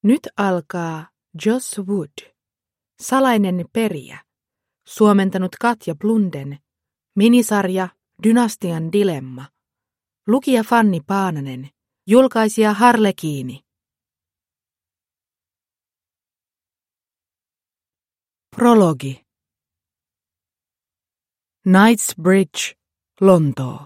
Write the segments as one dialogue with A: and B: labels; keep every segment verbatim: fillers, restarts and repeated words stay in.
A: Nyt alkaa Joss Wood, salainen perijä, suomentanut Katja Blunden, minisarja Dynastian dilemma, lukija Fanni Paananen, julkaisija Harlekiini. Prologi. Knightsbridge, Lontoo.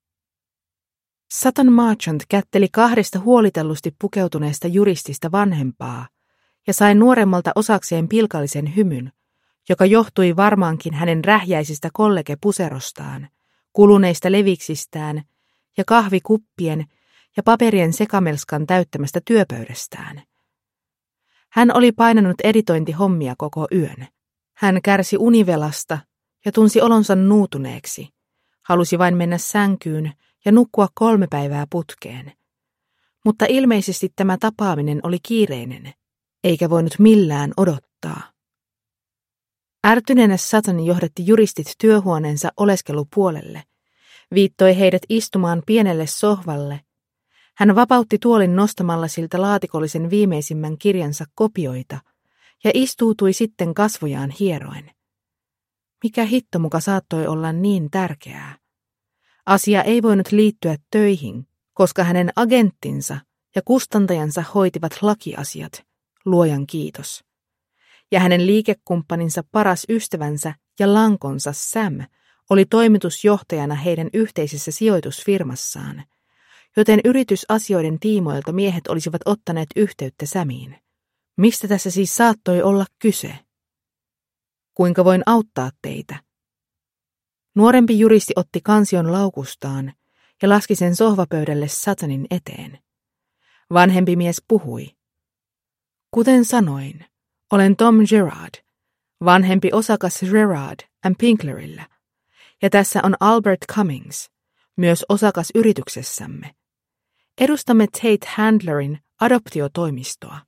A: Sutton Marchant kätteli kahdesta huolitellusti pukeutuneesta juristista vanhempaa ja sai nuoremmalta osakseen pilkallisen hymyn, joka johtui varmaankin hänen rähjäisistä kollegepuserostaan, kuluneista leviksistään ja kahvikuppien ja paperien sekamelskan täyttämästä työpöydästään. Hän oli painanut editointihommia koko yön. Hän kärsi univelasta ja tunsi olonsa nuutuneeksi. Halusi vain mennä sänkyyn ja nukkua kolme päivää putkeen. Mutta ilmeisesti tämä tapaaminen oli kiireinen, eikä voinut millään odottaa. Ärtyneenä Sutton johdatti juristit työhuoneensa oleskelupuolelle, viittoi heidät istumaan pienelle sohvalle. Hän vapautti tuolin nostamalla siltä laatikollisen viimeisimmän kirjansa kopioita ja istuutui sitten kasvojaan hieroen. Mikä hitto muka saattoi olla niin tärkeää? Asia ei voinut liittyä töihin, koska hänen agenttinsa ja kustantajansa hoitivat lakiasiat, luojan kiitos. Ja hänen liikekumppaninsa paras ystävänsä ja lankonsa Sam oli toimitusjohtajana heidän yhteisessä sijoitusfirmassaan, joten yritysasioiden tiimoilta miehet olisivat ottaneet yhteyttä Samiin. Mistä tässä siis saattoi olla kyse? Kuinka voin auttaa teitä? Nuorempi juristi otti kansion laukustaan ja laski sen sohvapöydälle Suttonin eteen. Vanhempi mies puhui. Kuten sanoin, olen Tom Gerard, vanhempi osakas Gerard and Pinklerillä, ja tässä on Albert Cummings, myös osakas yrityksessämme. Edustamme Tate Handlerin adoptiotoimistoa.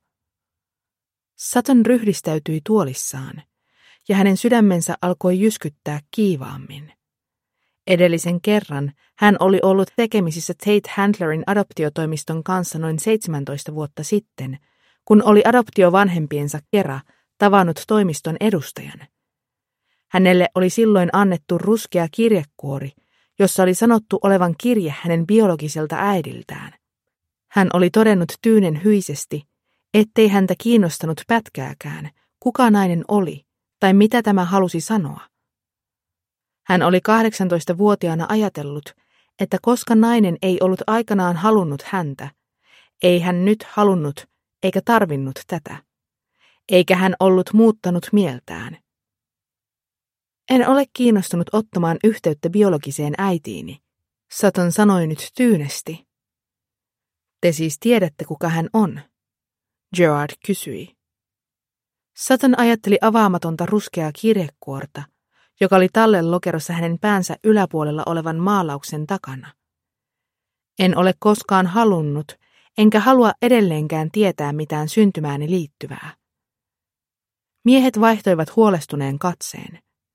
A: Sutton ryhdistäytyi tuolissaan, ja hänen sydämensä alkoi jyskyttää kiivaammin. Edellisen kerran hän oli ollut tekemisissä Tate Handlerin adoptiotoimiston kanssa noin seitsemäntoista vuotta sitten, kun oli adoptiovanhempiensa kera tavannut toimiston edustajan. Hänelle oli silloin annettu ruskea kirjekuori, jossa oli sanottu olevan kirje hänen biologiselta äidiltään. Hän oli todennut tyynenhyisesti, ettei häntä kiinnostanut pätkääkään, kuka nainen oli tai mitä tämä halusi sanoa. Hän oli kahdeksantoistavuotiaana ajatellut, että koska nainen ei ollut aikanaan halunnut häntä, ei hän nyt halunnut eikä tarvinnut tätä, eikä hän ollut muuttanut mieltään. En ole kiinnostunut ottamaan yhteyttä biologiseen äitiini, Sutton sanoi nyt tyynesti. Te siis tiedätte, kuka hän on, Gerard kysyi. Sutton ajatteli avaamatonta ruskeaa kirjekuorta, joka oli tallenlokerossa hänen päänsä yläpuolella olevan maalauksen takana. En ole koskaan halunnut, enkä halua edelleenkään tietää mitään syntymääni liittyvää. Miehet vaihtoivat huolestuneen katseen.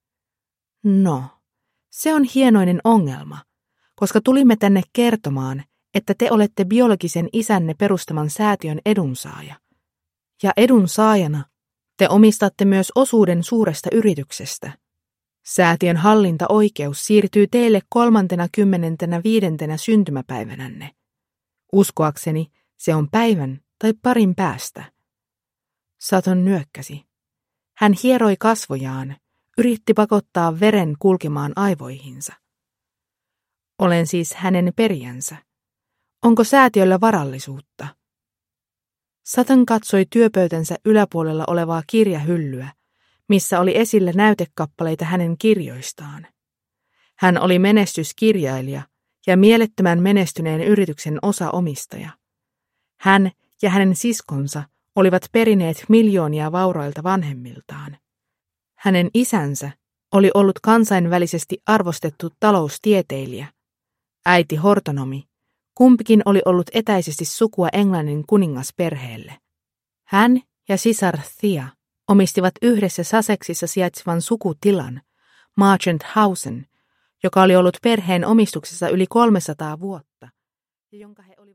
A: No, se on hienoinen ongelma, koska tulimme tänne kertomaan, että te olette biologisen isänne perustaman säätiön edunsaaja. Ja edunsaajana te omistatte myös osuuden suuresta yrityksestä. Säätiön hallintaoikeus siirtyy teille kolmantena kymmenentenä viidentenä syntymäpäivänänne. Uskoakseni se on päivän tai parin päästä. Sutton nyökkäsi. Hän hieroi kasvojaan, yritti pakottaa veren kulkemaan aivoihinsa. Olen siis hänen perijänsä. Onko säätiöllä varallisuutta? Sutton katsoi työpöytänsä yläpuolella olevaa kirjahyllyä, missä oli esillä näytekappaleita hänen kirjoistaan. Hän oli menestyskirjailija ja mielettömän menestyneen yrityksen osaomistaja. Hän ja hänen siskonsa olivat perineet miljoonia vaurailta vanhemmiltaan. Hänen isänsä oli ollut kansainvälisesti arvostettu taloustieteilijä. Äiti hortonomi, kumpikin oli ollut etäisesti sukua Englannin kuningasperheelle. Hän ja sisar Thea omistivat yhdessä Sussexissa sijaitsevan sukutilan, Marchant Housen, joka oli ollut perheen omistuksessa yli kolmesataa vuotta, ja jonka he